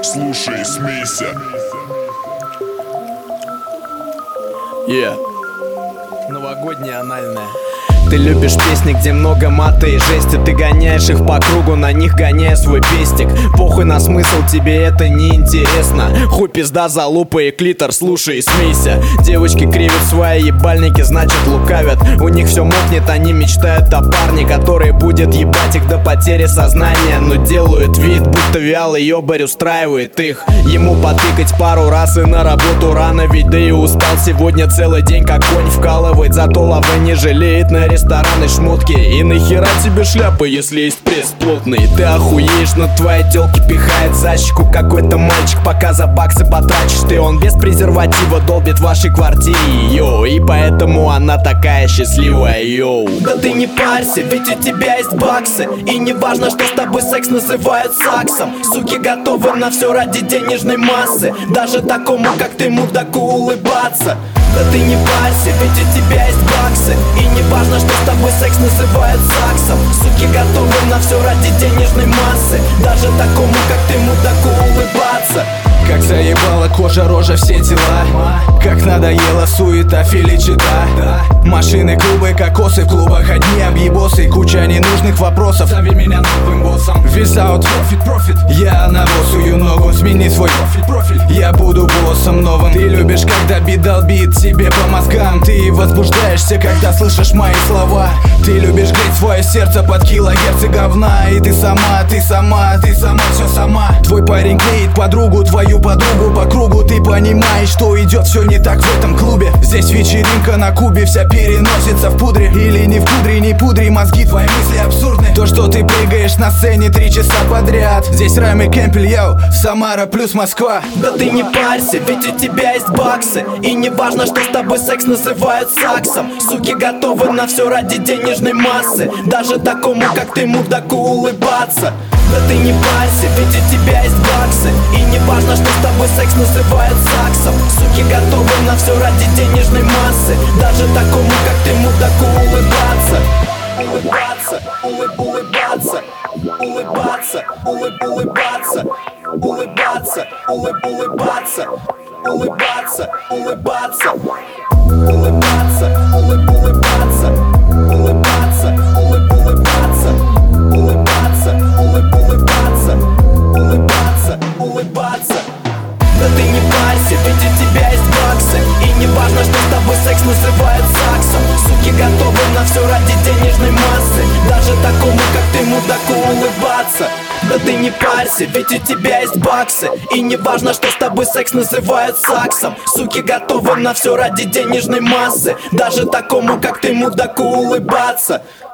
слушай и смейся. Новогодняя анальная. Ты любишь песни, где много мата и жести. Ты гоняешь их по кругу, на них гоняя свой пестик. Похуй на смысл, тебе это не интересно. Хуй, пизда, залупа и клитор, слушай и смейся. Девочки кривят свои ебальники, значит лукавят. У них все мокнет, они мечтают о парне, который будет ебать их до потери сознания. Но делают вид, будто вялый ёбарь устраивает их. Ему потыкать пару раз и на работу рано, ведь да и устал сегодня целый день, как конь вкалывает. Зато лавы не жалеет на рестораны, шмотки. И нахера тебе шляпа, если есть пресс плотный? Ты охуеешь, но твоей тёлке пихает за щеку какой-то мальчик, пока за баксы потрачишь ты. Он без презерватива долбит в вашей квартире, йоу. И поэтому она такая счастливая, йоу. Да ты не парься, ведь у тебя есть баксы. И не важно, что с тобой секс называют саксом. Суки готовы на все ради денежной массы. Даже такому, как ты, мудаку, улыбаться. Да ты не парься, ведь у тебя есть баксы. И не важно, что с тобой секс называют саксом. Суки готовы на все ради денежной массы. Даже такому, как ты, мудаку, улыбаться. Как заебала кожа, рожа, все дела. Как надоела суета, филичита. Машины, клубы, кокосы, в клубах одни объебосы. Куча ненужных вопросов, зови меня новым боссом. Визаут, профит, я на боссую ногу. Смени свой профиль, я буду боссом новым. Ты любишь, когда бит долбит тебе по мозгам. Ты возбуждаешься, когда слышишь мои слова. Ты любишь греть свое сердце под килогерцы говна. И ты сама, все сама. Твой парень клеит подругу, твою подругу по кругу. Ты понимаешь, что идет все не так в этом клубе. Здесь вечеринка на Кубе, вся переносится в пудре. Или не в пудре, не пудри, мозги твои мысли абсурдны. То, что ты прыгаешь на сцене 3 часа подряд. Здесь Райм и Кемпель, йоу, Самара плюс Москва. Да ты не парься, ведь у тебя есть баксы. И не важно, что с тобой секс называют саксом. Суки готовы на все ради денежной массы. Даже такому, как ты, мудаку, улыбаться. Да ты не парься, ведь у тебя есть баксы. И не важно, что с тобой секс называют саксом. Суки готовы на все ради денежной массы. Даже такому, как ты, мудаку, улыбаться. Улыбаться, улыбаться, улыбаться, улыбаться, улыбаться, улыбаться, улыбаться, улыбаться, улыбаться, улыбаться, улыбаться, улыбаться, улыбаться, улыбаться, улыбаться. Да ты не парься, ведь у тебя есть баксы. И не важно, что с тобой секс называют саксом. Суки готовы на все ради денежной массы. Даже такому, как ты, мудаку, улыбаться. Да ты не парься, ведь у тебя есть баксы. И не важно, что с тобой секс называют саксом. Суки готовы на все ради денежной массы. Даже такому, как ты, мудаку, улыбаться.